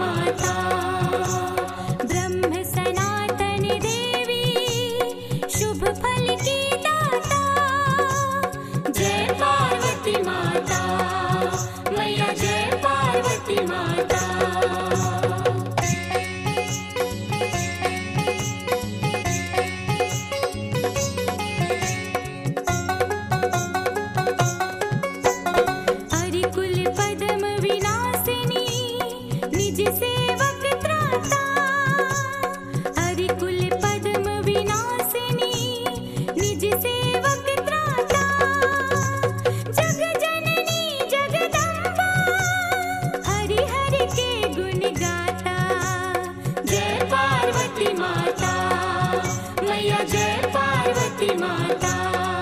माता। ब्रह्म सनातन देवी शुभ फल की दाता। जय पार्वती माता मैया, जय पार्वती माता। सेवक त्राता, हरिकुल पद्म विनाशिनी, निज सेवक त्राता। जग जननी जगदम्बा, हरि हरि के गुण गाता। जय पार्वती माता मैया, जय पार्वती माता।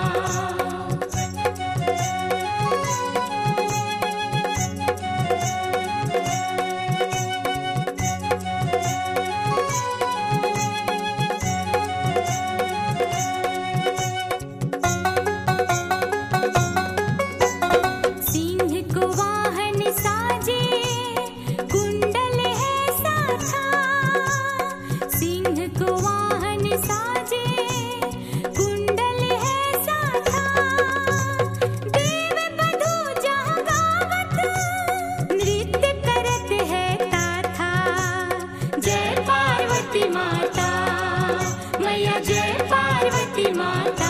माता मैया, जय पार्वती माता।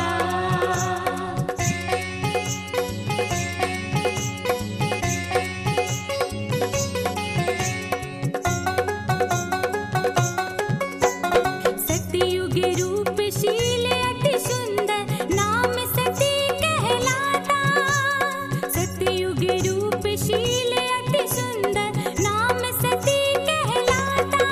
सतयुग रूपशील अति सुंदर, नाम सती कहलाता। सतयुग रूपशील अति सुंदर, नाम सती कहलाता।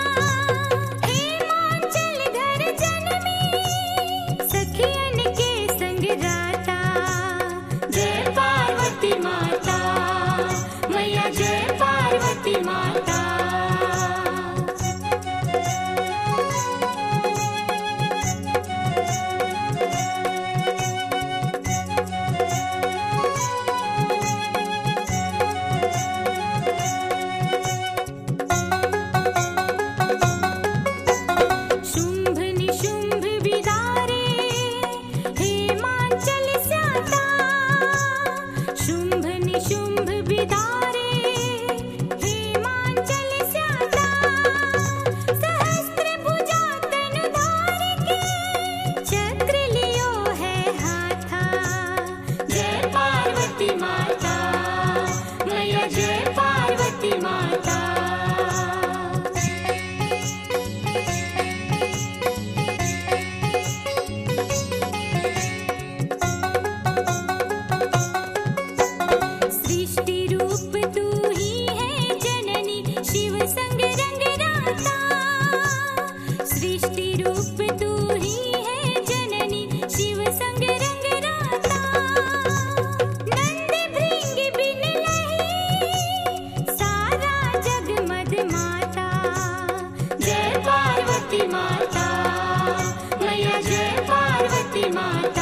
सखियन के संग गाता। जय पार्वती माता मैया, जय पार्वती माता। शुंभ निशुंभ विदारे हेमांचल स्याता। शुंभ निशुंभ विदारे हेमांचल स्याता। सहस्त्र भुजा तनुधार के, चक्र लियो है हाथा। जय पार्वती माता मैया, जय पार्वती माता। सृष्टि रूप तू ही है जननी, शिव संग रंग राता। सृष्टि रूप तू ही है जननी, शिव संग रंग राता। नंद भृंग बिन लही, सारा जग मद माता। जय पार्वती माता मैया, जय पार्वती माता।